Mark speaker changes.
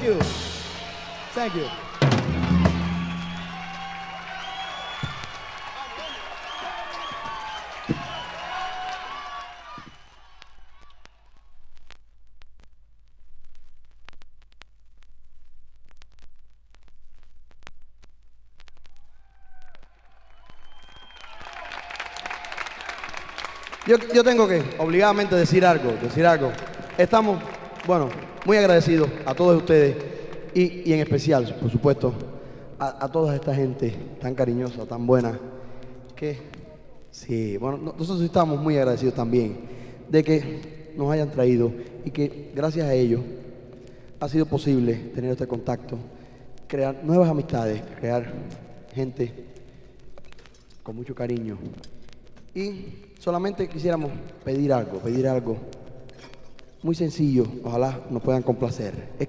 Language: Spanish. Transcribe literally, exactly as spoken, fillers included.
Speaker 1: you. Thank you. Yo, yo tengo que obligadamente decir algo, decir algo. Estamos, bueno, muy agradecidos a todos ustedes y, y en especial, por supuesto, a, a toda esta gente tan cariñosa, tan buena, que sí, bueno, nosotros estamos muy agradecidos también de que nos hayan traído y que gracias a ellos ha sido posible tener este contacto, crear nuevas amistades, crear gente con mucho cariño. Y solamente quisiéramos pedir algo, pedir algo muy sencillo, ojalá nos puedan complacer. Es